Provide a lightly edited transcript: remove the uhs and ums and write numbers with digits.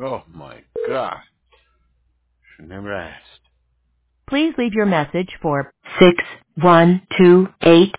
Oh my God. Should never asked. Please leave your message for 6128.